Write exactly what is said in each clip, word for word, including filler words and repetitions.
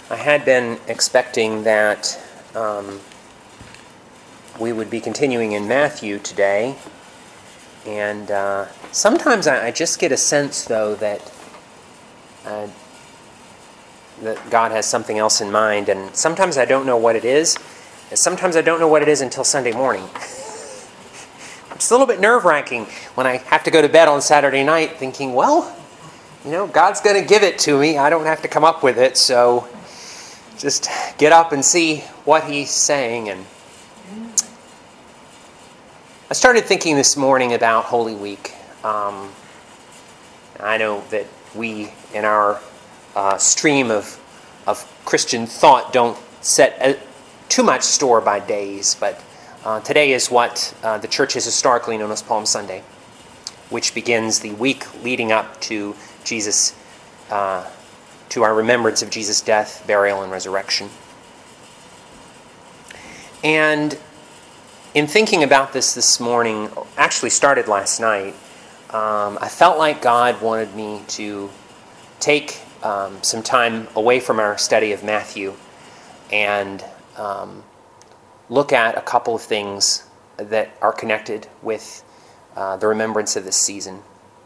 I had been expecting that um, we would be continuing in Matthew today, and uh, sometimes I, I just get a sense, though, that uh, that God has something else in mind, and sometimes I don't know what it is, and sometimes I don't know what it is until Sunday morning. It's a little bit nerve-wracking when I have to go to bed on Saturday night thinking, well, you know, God's going to give it to me. I don't have to come up with it, so just get up and see what He's saying. And I started thinking this morning about Holy Week. Um, I know that we, in our uh, stream of of Christian thought, don't set a, too much store by days, but uh, today is what uh, the church has historically known as Palm Sunday, which begins the week leading up to Jesus, uh, to our remembrance of Jesus' death, burial, and resurrection. And in thinking about this this morning, actually started last night, um, I felt like God wanted me to take um, some time away from our study of Matthew and um, look at a couple of things that are connected with uh, the remembrance of this season.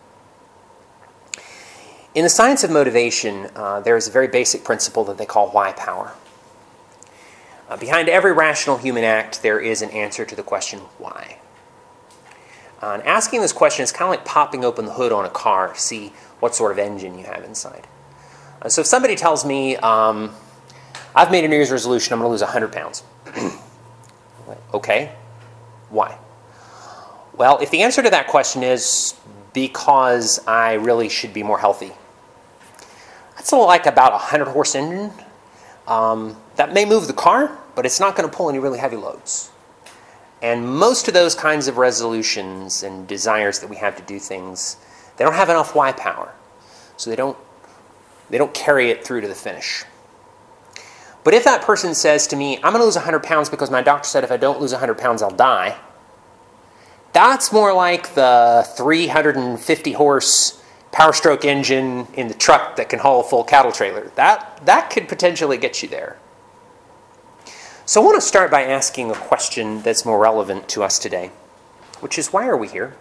In the science of motivation, uh, there is a very basic principle that they call why power. Uh, behind every rational human act, there is an answer to the question, why? Uh, and asking this question is kind of like popping open the hood on a car to see what sort of engine you have inside. Uh, so if somebody tells me, um, I've made a New Year's resolution, I'm going to lose one hundred pounds. Okay, why? Well, if the answer to that question is because I really should be more healthy, that's like about a hundred-horse engine. Um, that may move the car, but it's not going to pull any really heavy loads. And most of those kinds of resolutions and desires that we have to do things, they don't have enough why power. So they don't, they don't carry it through to the finish. But if that person says to me, I'm going to lose one hundred pounds because my doctor said if I don't lose one hundred pounds, I'll die, that's more like the three hundred fifty horse Power Stroke engine in the truck that can haul a full cattle trailer. That, that could potentially get you there. So I want to start by asking a question that's more relevant to us today, which is, why are we here?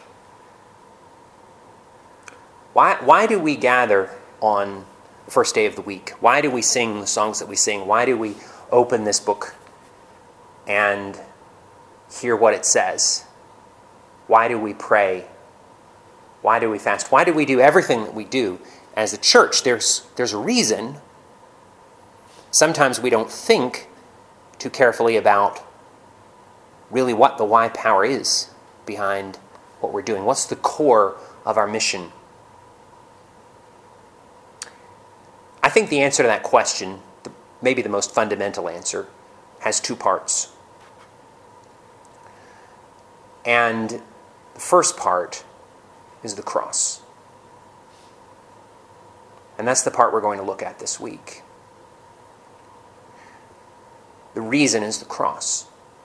Why, why do we gather on the first day of the week? Why do we sing the songs that we sing? Why do we open this book and hear what it says? Why do we pray? Why do we fast? Why do we do everything that we do as a church? There's, there's a reason. Sometimes we don't think too carefully about really what the why power is behind what we're doing. What's the core of our mission? I think the answer to that question, maybe the most fundamental answer, has two parts. And the first part is the cross. And that's the part we're going to look at this week. The reason is the cross.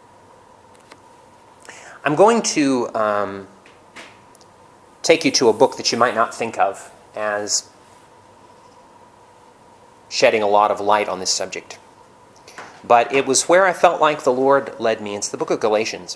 I'm going to um, take you to a book that you might not think of as shedding a lot of light on this subject. But it was where I felt like the Lord led me. It's the book of Galatians.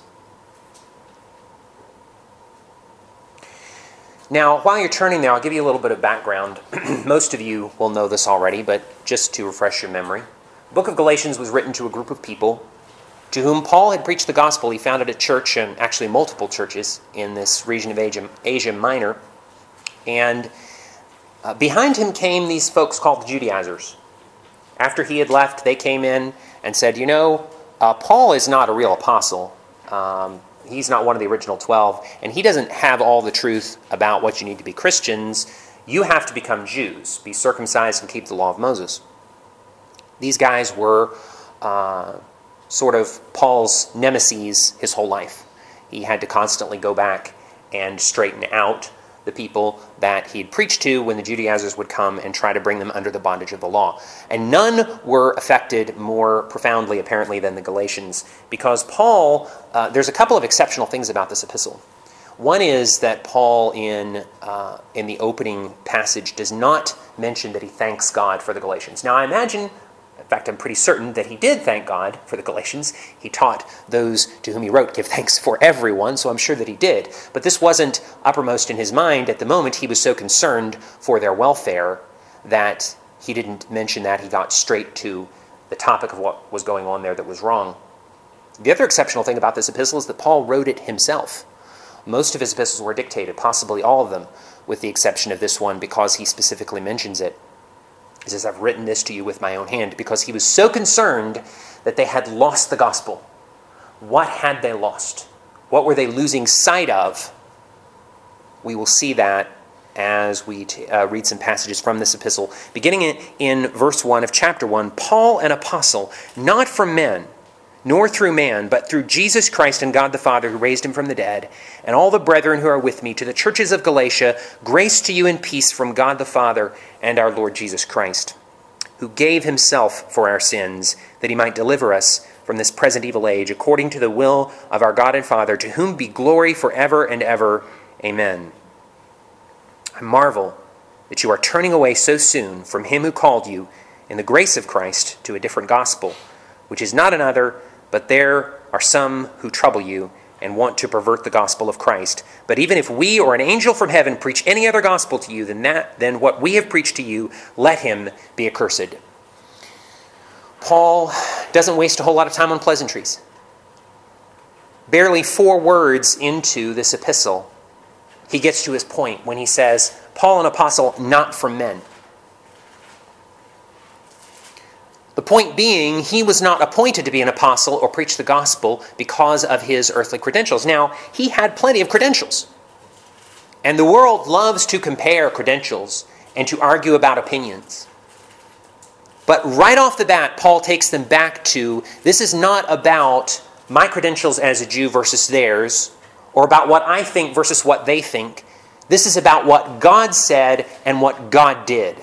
Now, while you're turning there, I'll give you a little bit of background. Most of you will know this already, but just to refresh your memory. The book of Galatians was written to a group of people to whom Paul had preached the gospel. He founded a church, and actually multiple churches, in this region of Asia, Asia Minor. And uh, behind him came these folks called the Judaizers. After he had left, they came in and said, you know, uh, Paul is not a real apostle. Um, he's not one of the original twelve, and he doesn't have all the truth about what you need to be Christians. You have to become Jews, be circumcised and keep the law of Moses. These guys were uh, sort of Paul's nemesis his whole life. He had to constantly go back and straighten out the people that he'd preached to when the Judaizers would come and try to bring them under the bondage of the law. And none were affected more profoundly, apparently, than the Galatians, because Paul, uh, there's a couple of exceptional things about this epistle. One is that Paul, in uh, in the opening passage, does not mention that he thanks God for the Galatians. Now, I imagine, in fact, I'm pretty certain that he did thank God for the Galatians. He taught those to whom he wrote, give thanks for everyone, so I'm sure that he did. But this wasn't uppermost in his mind at the moment. He was so concerned for their welfare that he didn't mention that. He got straight to the topic of what was going on there that was wrong. The other exceptional thing about this epistle is that Paul wrote it himself. Most of his epistles were dictated, possibly all of them, with the exception of this one, because he specifically mentions it. He says, I've written this to you with my own hand, because he was so concerned that they had lost the gospel. What had they lost? What were they losing sight of? We will see that as we t- uh, read some passages from this epistle. Beginning in, in verse one of chapter one, Paul, an apostle, not from men, nor through man, but through Jesus Christ and God the Father who raised him from the dead, and all the brethren who are with me, to the churches of Galatia, grace to you and peace from God the Father and our Lord Jesus Christ, who gave himself for our sins, that he might deliver us from this present evil age, according to the will of our God and Father, to whom be glory forever and ever. Amen. I marvel that you are turning away so soon from him who called you in the grace of Christ to a different gospel, which is not another, but there are some who trouble you and want to pervert the gospel of Christ. But even if we or an angel from heaven preach any other gospel to you than that, than what we have preached to you, let him be accursed. Paul doesn't waste a whole lot of time on pleasantries. Barely four words into this epistle, he gets to his point when he says, Paul, an apostle, not from men. The point being, he was not appointed to be an apostle or preach the gospel because of his earthly credentials. Now, he had plenty of credentials. And the world loves to compare credentials and to argue about opinions. But right off the bat, Paul takes them back to, this is not about my credentials as a Jew versus theirs, or about what I think versus what they think. This is about what God said and what God did.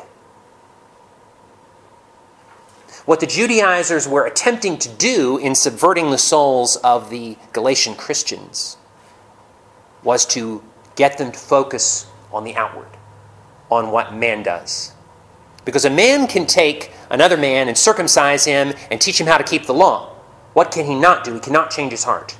What the Judaizers were attempting to do in subverting the souls of the Galatian Christians was to get them to focus on the outward, on what man does. Because a man can take another man and circumcise him and teach him how to keep the law. What can he not do? He cannot change his heart.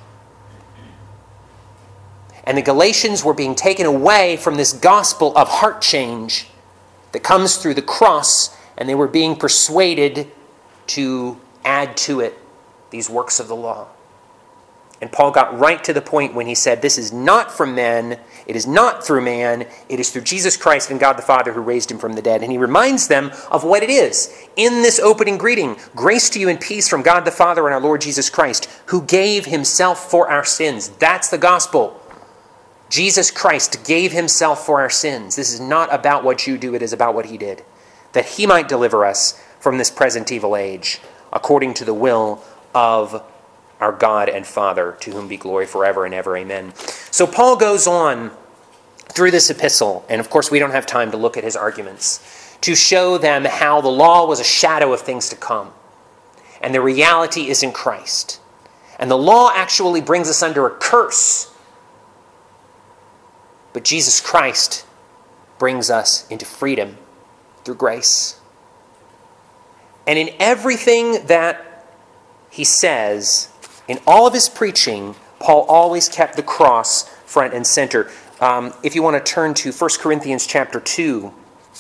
And the Galatians were being taken away from this gospel of heart change that comes through the cross, and they were being persuaded to add to it these works of the law. And Paul got right to the point when he said, this is not from men, it is not through man, it is through Jesus Christ and God the Father who raised him from the dead. And he reminds them of what it is in this opening greeting. Grace to you and peace from God the Father and our Lord Jesus Christ, who gave himself for our sins. That's the gospel. Jesus Christ gave himself for our sins. This is not about what you do, it is about what he did. That he might deliver us from this present evil age, according to the will of our God and Father, to whom be glory forever and ever. Amen. So Paul goes on through this epistle, and of course we don't have time to look at his arguments, to show them how the law was a shadow of things to come, and the reality is in Christ. And the law actually brings us under a curse, but Jesus Christ brings us into freedom through grace. And in everything that he says, in all of his preaching, Paul always kept the cross front and center. Um, if you want to turn to First Corinthians chapter two.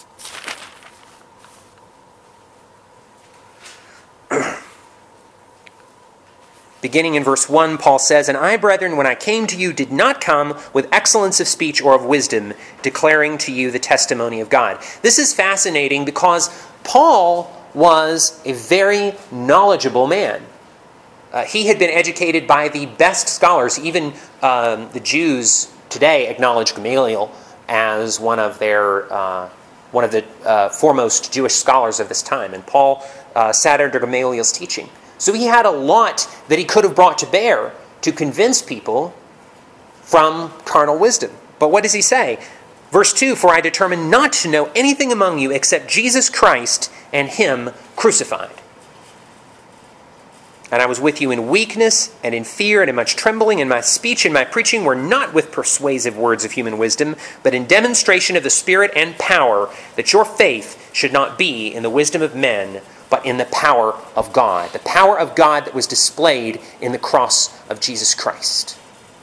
Beginning in verse one, Paul says, And I, brethren, when I came to you, did not come with excellence of speech or of wisdom, declaring to you the testimony of God. This is fascinating because Paul was a very knowledgeable man. Uh, he had been educated by the best scholars. Even um, the Jews today acknowledge Gamaliel as one of their uh, one of the uh, foremost Jewish scholars of this time. And Paul uh, sat under Gamaliel's teaching. So he had a lot that he could have brought to bear to convince people from carnal wisdom. But what does he say? Verse two, For I determined not to know anything among you except Jesus Christ and him crucified. And I was with you in weakness and in fear and in much trembling, and my speech and my preaching were not with persuasive words of human wisdom, but in demonstration of the Spirit and power, that your faith should not be in the wisdom of men, but in the power of God. The power of God that was displayed in the cross of Jesus Christ.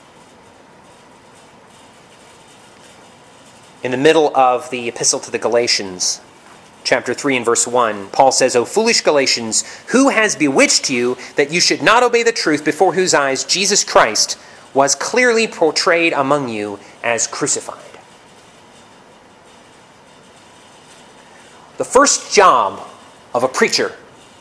In the middle of the epistle to the Galatians, chapter three and verse one, Paul says, O foolish Galatians, who has bewitched you that you should not obey the truth, before whose eyes Jesus Christ was clearly portrayed among you as crucified? The first job of a preacher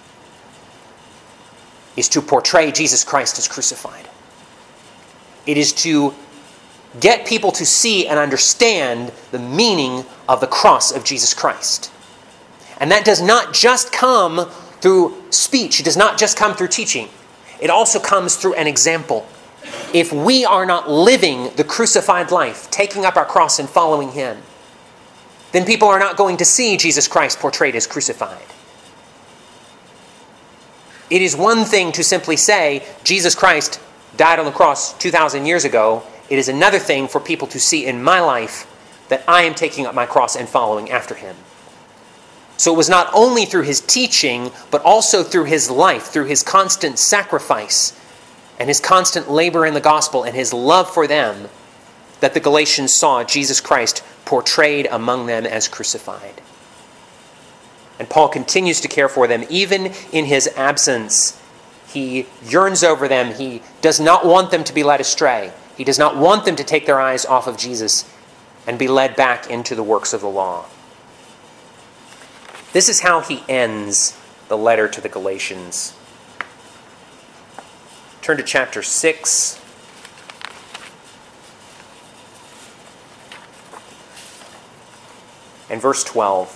is to portray Jesus Christ as crucified. It is to get people to see and understand the meaning of the cross of Jesus Christ. And that does not just come through speech. It does not just come through teaching. It also comes through an example. If we are not living the crucified life, taking up our cross and following Him, then people are not going to see Jesus Christ portrayed as crucified. It is one thing to simply say, Jesus Christ died on the cross two thousand years ago. It is another thing for people to see in my life that I am taking up my cross and following after Him. So it was not only through His teaching, but also through His life, through His constant sacrifice and His constant labor in the gospel and His love for them, that the Galatians saw Jesus Christ portrayed among them as crucified. And Paul continues to care for them even in His absence. He yearns over them. He does not want them to be led astray. He does not want them to take their eyes off of Jesus and be led back into the works of the law. This is how he ends the letter to the Galatians. Turn to chapter six. And verse twelve.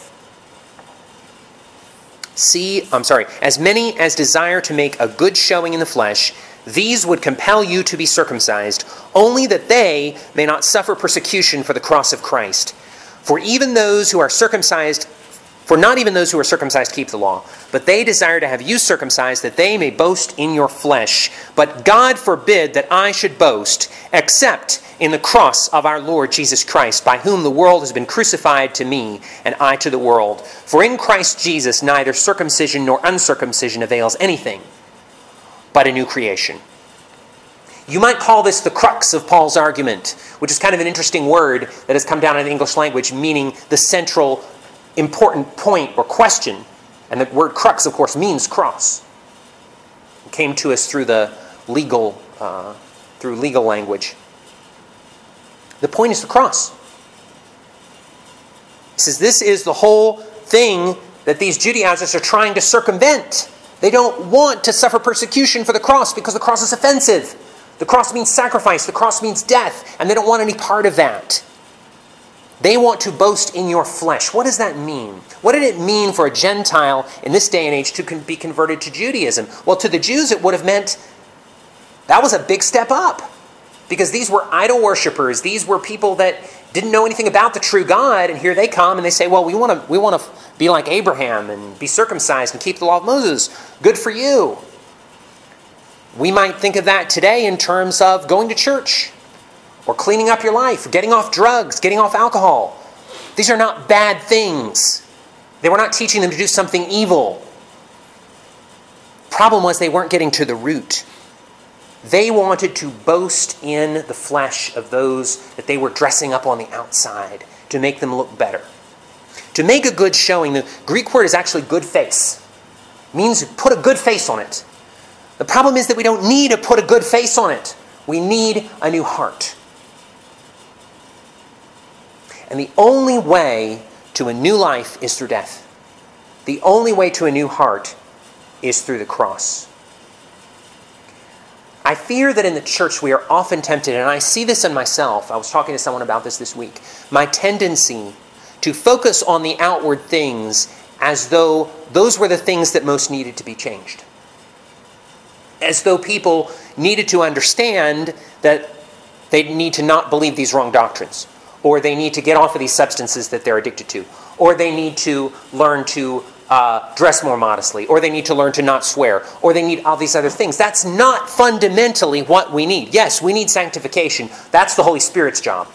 See, I'm sorry, as many as desire to make a good showing in the flesh, these would compel you to be circumcised, only that they may not suffer persecution for the cross of Christ. For even those who are circumcised, for not even those who are circumcised keep the law, but they desire to have you circumcised, that they may boast in your flesh. But God forbid that I should boast, except in the cross of our Lord Jesus Christ, by whom the world has been crucified to me, and I to the world. For in Christ Jesus neither circumcision nor uncircumcision avails anything, but a new creation. You might call this the crux of Paul's argument, which is kind of an interesting word that has come down in the English language, meaning the central important point or question. And the word crux, of course, means cross. It came to us through the legal, uh, through legal language. The point is the cross. He says this is the whole thing that these Judaizers are trying to circumvent. They don't want to suffer persecution for the cross because the cross is offensive. The cross means sacrifice. The cross means death. And they don't want any part of that. They want to boast in your flesh. What does that mean? What did it mean for a Gentile in this day and age to be converted to Judaism? Well, to the Jews it would have meant that was a big step up. Because these were idol worshippers. These were people that didn't know anything about the true God. And here they come and they say, well, we want to we want to be like Abraham and be circumcised and keep the law of Moses. Good for you. We might think of that today in terms of going to church or cleaning up your life, or getting off drugs, getting off alcohol. These are not bad things. They were not teaching them to do something evil. Problem was they weren't getting to the root. They wanted to boast in the flesh of those that they were dressing up on the outside to make them look better. To make a good showing, the Greek word is actually good face. It means put a good face on it. The problem is that we don't need to put a good face on it. We need a new heart. And the only way to a new life is through death. The only way to a new heart is through the cross. I fear that in the church we are often tempted, and I see this in myself. I was talking to someone about this this week. My tendency to focus on the outward things as though those were the things that most needed to be changed. As though people needed to understand that they need to not believe these wrong doctrines, or they need to get off of these substances that they're addicted to, or they need to learn to uh, dress more modestly, or they need to learn to not swear, or they need all these other things. That's not fundamentally what we need. Yes, we need sanctification. That's the Holy Spirit's job.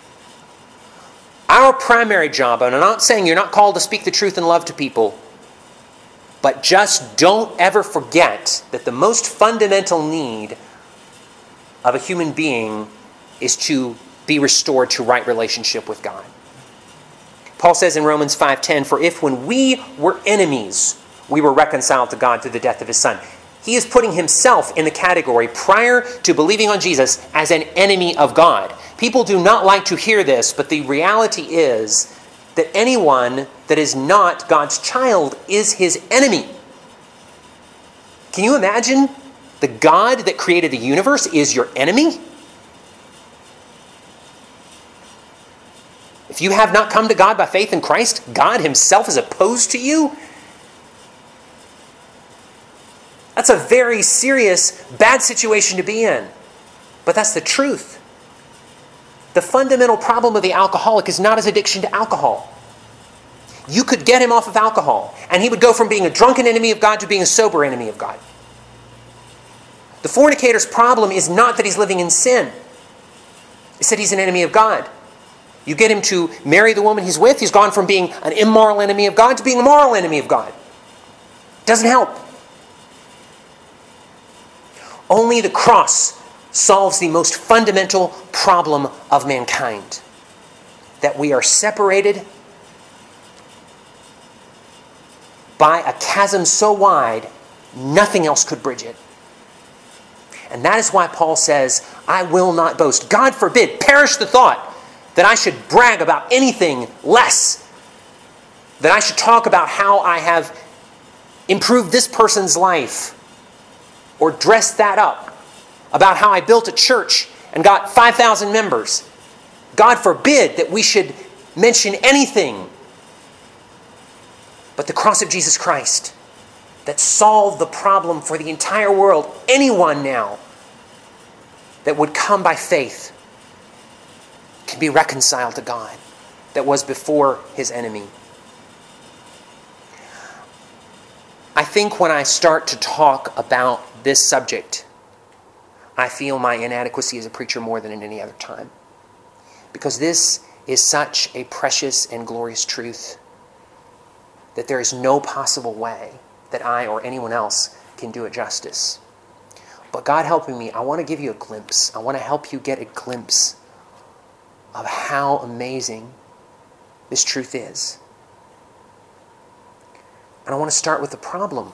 Our primary job, and I'm not saying you're not called to speak the truth in love to people, but just don't ever forget that the most fundamental need of a human being is to be restored to right relationship with God. Paul says in Romans five ten, "For if when we were enemies, we were reconciled to God through the death of His Son." He is putting himself in the category, prior to believing on Jesus, as an enemy of God. People do not like to hear this, but the reality is that anyone that is not God's child is His enemy. Can you imagine the God that created the universe is your enemy? If you have not come to God by faith in Christ, God Himself is opposed to you? That's a very serious, bad situation to be in. But that's the truth. The fundamental problem of the alcoholic is not his addiction to alcohol. You could get him off of alcohol, and he would go from being a drunken enemy of God to being a sober enemy of God. The fornicator's problem is not that he's living in sin. It's that he's an enemy of God. You get him to marry the woman he's with, he's gone from being an immoral enemy of God to being a moral enemy of God. Doesn't help. Only the cross solves the most fundamental problem of mankind. That we are separated by a chasm so wide, nothing else could bridge it. And that is why Paul says, I will not boast. God forbid, perish the thought that I should brag about anything less. That I should talk about how I have improved this person's life. Or dressed that up. About how I built a church and got five thousand members. God forbid that we should mention anything but the cross of Jesus Christ that solved the problem for the entire world. Anyone now that would come by faith can be reconciled to God that was before his enemy. I think when I start to talk about this subject, I feel my inadequacy as a preacher more than at any other time. Because this is such a precious and glorious truth that there is no possible way that I or anyone else can do it justice. But God helping me, I want to give you a glimpse. I want to help you get a glimpse of how amazing this truth is. And I want to start with the problem.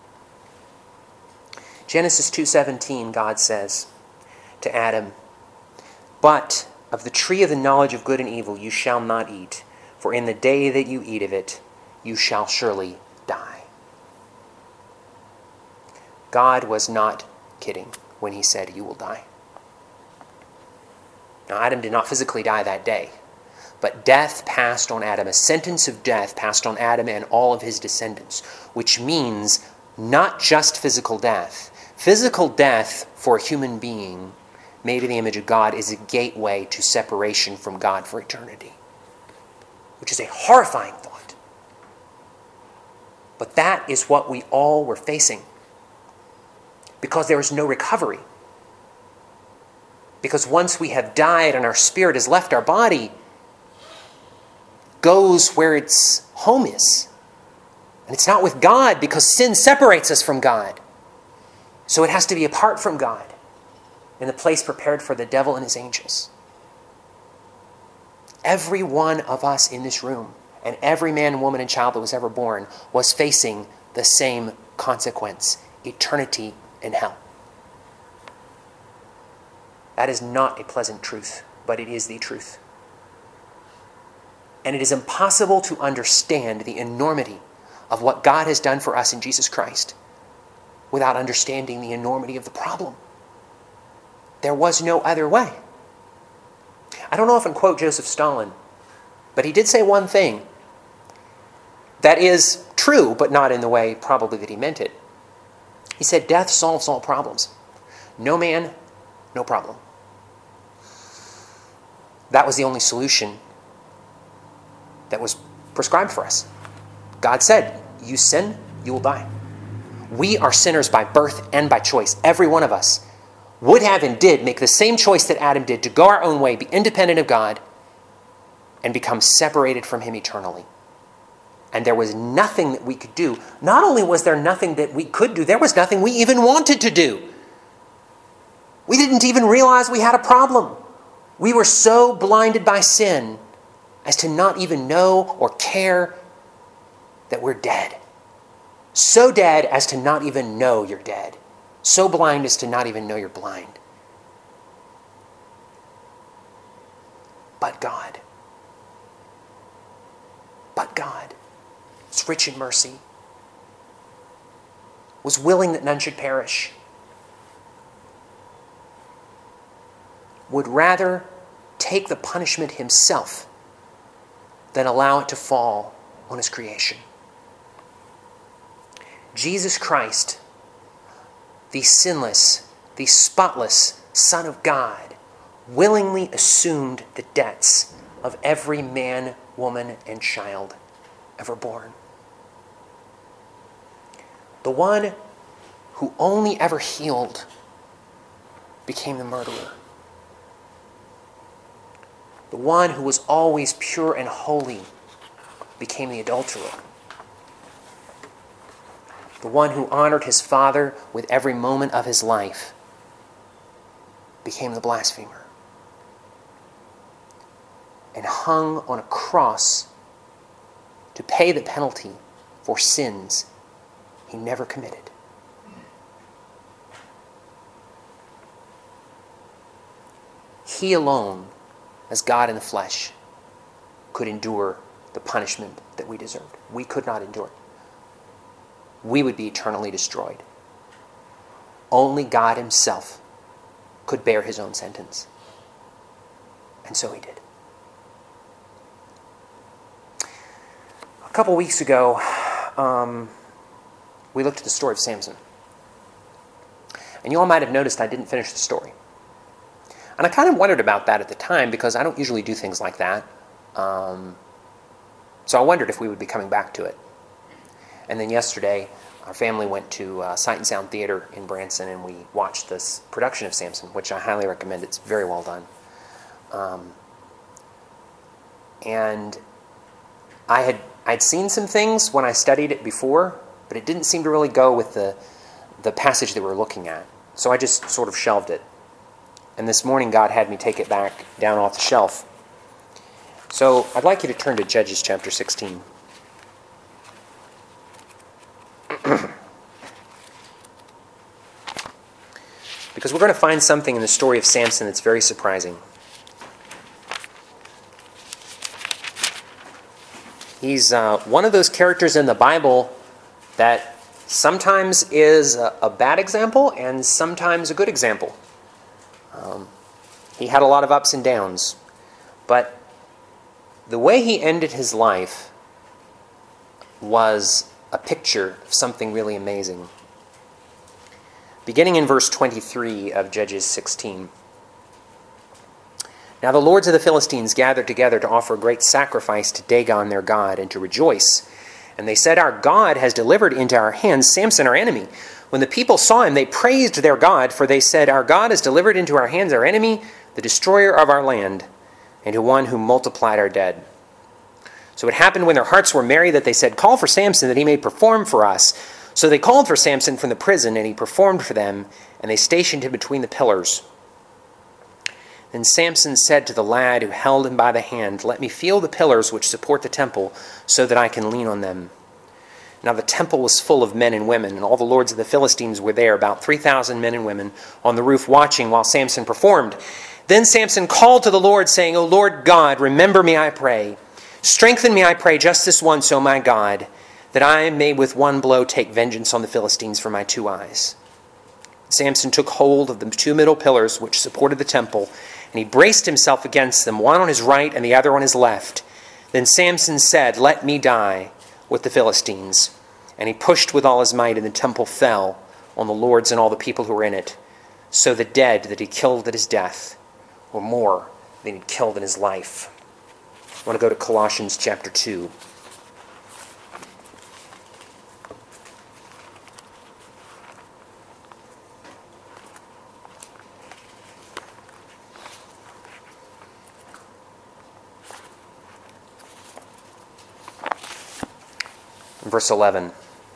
Genesis two seventeen, God says to Adam, "But of the tree of the knowledge of good and evil you shall not eat, for in the day that you eat of it, you shall surely die." God was not kidding when he said, "You will die." Now, Adam did not physically die that day, but death passed on Adam. A sentence of death passed on Adam and all of his descendants, which means not just physical death. Physical death for a human being made in the image of God is a gateway to separation from God for eternity, which is a horrifying thought. But that is what we all were facing, because there is no recovery. Because once we have died and our spirit has left our body, goes where its home is. And it's not with God, because sin separates us from God. So it has to be apart from God, in the place prepared for the devil and his angels. Every one of us in this room, and every man, woman, and child that was ever born, was facing the same consequence: eternity in hell. That is not a pleasant truth, but it is the truth. And it is impossible to understand the enormity of what God has done for us in Jesus Christ without understanding the enormity of the problem. There was no other way. I don't often quote Joseph Stalin, but he did say one thing that is true, but not in the way probably that he meant it. He said, "Death solves all problems. No man, no problem." That was the only solution that was prescribed for us. God said, you sin, you will die. We are sinners by birth and by choice. Every one of us would have and did make the same choice that Adam did, to go our own way, be independent of God, and become separated from him eternally. And there was nothing that we could do. Not only was there nothing that we could do, there was nothing we even wanted to do. We didn't even realize we had a problem. We were so blinded by sin as to not even know or care that we're dead. So dead as to not even know you're dead. So blind as to not even know you're blind. But God. But God is rich in mercy, was willing that none should perish, would rather take the punishment himself than allow it to fall on his creation. Jesus Christ, the sinless, the spotless Son of God, willingly assumed the debts of every man, woman, and child ever born. The one who only ever healed became the murderer. The one who was always pure and holy became the adulterer. The one who honored his Father with every moment of his life became the blasphemer and hung on a cross to pay the penalty for sins he never committed. He alone, as God in the flesh, could endure the punishment that we deserved. We could not endure it. We would be eternally destroyed. Only God himself could bear his own sentence. And so he did. A couple weeks ago, um, we looked at the story of Samson. And you all might have noticed I didn't finish the story. And I kind of wondered about that at the time because I don't usually do things like that. Um, so I wondered if we would be coming back to it. And then yesterday, our family went to uh, Sight and Sound Theater in Branson, and we watched this production of Samson, which I highly recommend. It's very well done. Um, and I had I'd seen some things when I studied it before, but it didn't seem to really go with the the passage that we were looking at. So I just sort of shelved it. And this morning, God had me take it back down off the shelf. So I'd like you to turn to Judges chapter sixteen. Because we're going to find something in the story of Samson that's very surprising. He's uh, one of those characters in the Bible that sometimes is a, a bad example and sometimes a good example. Um, he had a lot of ups and downs, but the way he ended his life was a picture of something really amazing. Beginning in verse twenty-three of Judges sixteen. Now the lords of the Philistines gathered together to offer a great sacrifice to Dagon their god and to rejoice. And they said, "Our God has delivered into our hands Samson our enemy." When the people saw him, they praised their God, for they said, "Our God has delivered into our hands our enemy, the destroyer of our land, and to one who multiplied our dead." So it happened when their hearts were merry that they said, "Call for Samson that he may perform for us." So they called for Samson from the prison, and he performed for them, and they stationed him between the pillars. Then Samson said to the lad who held him by the hand, "Let me feel the pillars which support the temple, so that I can lean on them." Now the temple was full of men and women, and all the lords of the Philistines were there, about three thousand men and women, on the roof watching while Samson performed. Then Samson called to the Lord, saying, "O Lord God, remember me, I pray. Strengthen me, I pray, just this once, O my God, that I may with one blow take vengeance on the Philistines for my two eyes." Samson took hold of the two middle pillars which supported the temple, and he braced himself against them, one on his right and the other on his left. Then Samson said, "Let me die with the Philistines." And he pushed with all his might, and the temple fell on the lords and all the people who were in it. So the dead that he killed at his death were more than he killed in his life. I want to go to Colossians chapter two. verse eleven.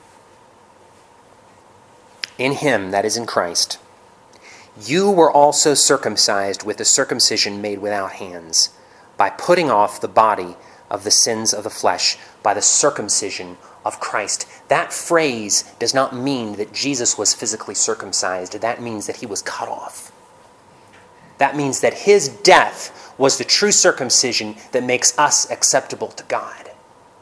In him, that is in Christ, you were also circumcised with the circumcision made without hands, by putting off the body of the sins of the flesh by the circumcision of Christ. That phrase does not mean that Jesus was physically circumcised. That means that he was cut off. That means that his death was the true circumcision that makes us acceptable to God.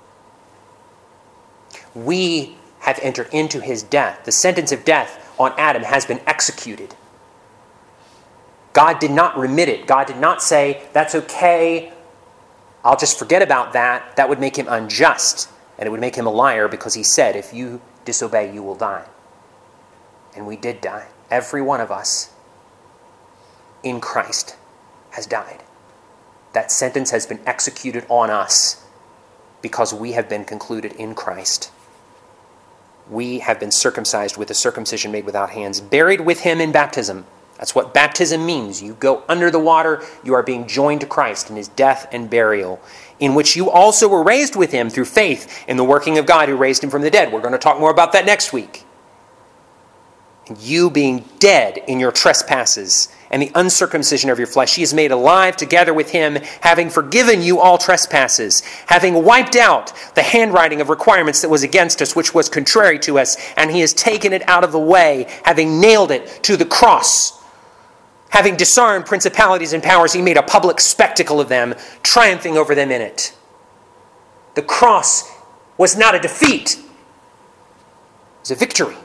We have entered into his death. The sentence of death on Adam has been executed. God did not remit it. God did not say, that's okay, I'll just forget about that. That would make him unjust, and it would make him a liar, because he said, if you disobey, you will die. And we did die. Every one of us in Christ has died. That sentence has been executed on us because we have been concluded in Christ. We have been circumcised with a circumcision made without hands, buried with him in baptism. That's what baptism means. You go under the water, you are being joined to Christ in his death and burial, in which you also were raised with him through faith in the working of God who raised him from the dead. We're going to talk more about that next week. And you being dead in your trespasses and the uncircumcision of your flesh, he is made alive together with him, having forgiven you all trespasses, having wiped out the handwriting of requirements that was against us, which was contrary to us, and he has taken it out of the way, having nailed it to the cross. Having disarmed principalities and powers, he made a public spectacle of them, triumphing over them in it. The cross was not a defeat. It was a victory.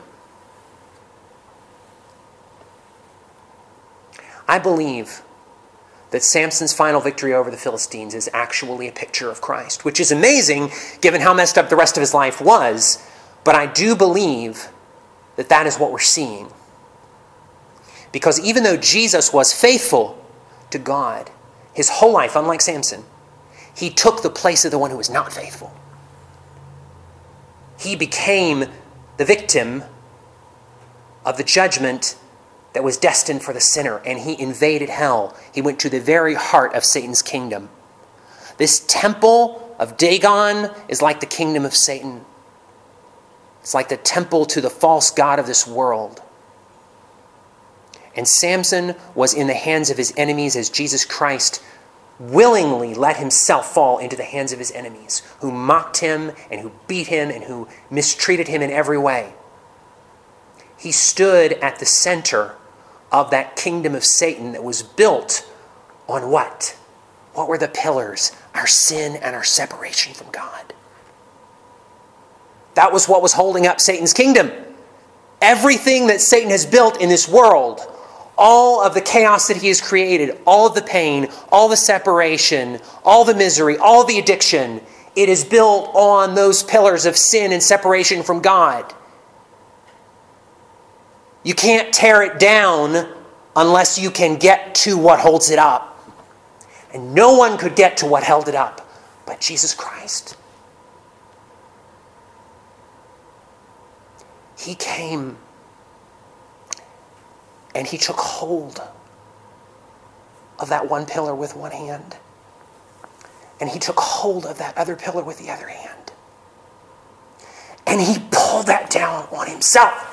I believe that Samson's final victory over the Philistines is actually a picture of Christ, which is amazing given how messed up the rest of his life was, but I do believe that that is what we're seeing. Because even though Jesus was faithful to God his whole life, unlike Samson, he took the place of the one who was not faithful. He became the victim of the judgment that was destined for the sinner, and he invaded hell. He went to the very heart of Satan's kingdom. This temple of Dagon is like the kingdom of Satan. It's like the temple to the false god of this world. And Samson was in the hands of his enemies as Jesus Christ willingly let himself fall into the hands of his enemies, who mocked him and who beat him and who mistreated him in every way. He stood at the center of that kingdom of Satan that was built on what? What were the pillars? Our sin and our separation from God. That was what was holding up Satan's kingdom. Everything that Satan has built in this world, all of the chaos that he has created, all of the pain, all the separation, all the misery, all the addiction, it is built on those pillars of sin and separation from God. You can't tear it down unless you can get to what holds it up. And no one could get to what held it up but Jesus Christ. He came and he took hold of that one pillar with one hand. And he took hold of that other pillar with the other hand. And he pulled that down on himself.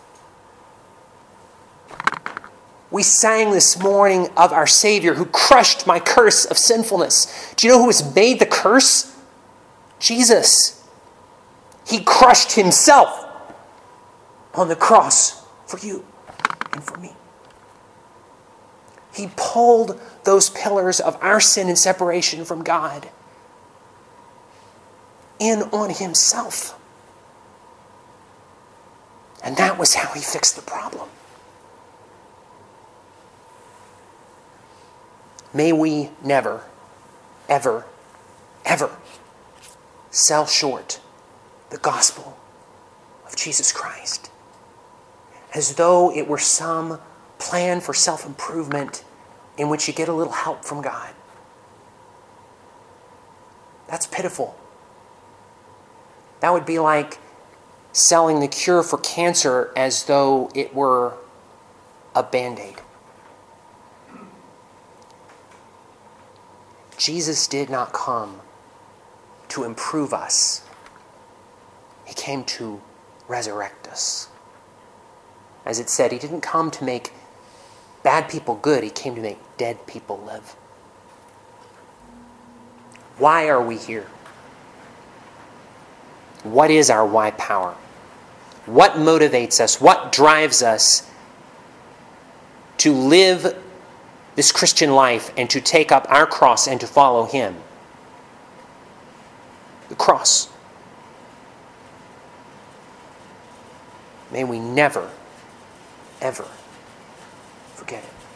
We sang this morning of our Savior who crushed my curse of sinfulness. Do you know who has made the curse? Jesus. He crushed himself on the cross for you and for me. He pulled those pillars of our sin and separation from God in on himself. And that was how he fixed the problem. May we never, ever, ever sell short the gospel of Jesus Christ as though it were some plan for self-improvement in which you get a little help from God. That's pitiful. That would be like selling the cure for cancer as though it were a Band-Aid. Jesus did not come to improve us. He came to resurrect us. As it said, he didn't come to make bad people good. He came to make dead people live. Why are we here? What is our why power? What motivates us? What drives us to live this Christian life and to take up our cross and to follow him? The cross. May we never, ever forget it.